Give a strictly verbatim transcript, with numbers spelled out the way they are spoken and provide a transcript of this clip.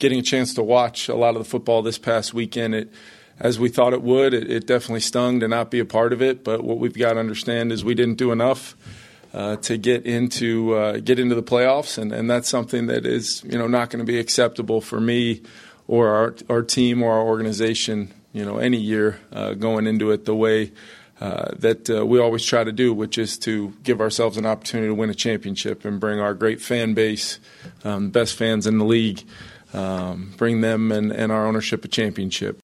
getting a chance to watch a lot of the football this past weekend, it, as we thought it would, it, it definitely stung to not be a part of it. But what we've got to understand is we didn't do enough uh, to get into uh, get into the playoffs, and, and that's something that is you know not going to be acceptable for me or our our team or our organization. You know, any year uh, going into it the way uh, that uh, we always try to do, which is to give ourselves an opportunity to win a championship and bring our great fan base, um, best fans in the league, um, bring them and, and our ownership a championship.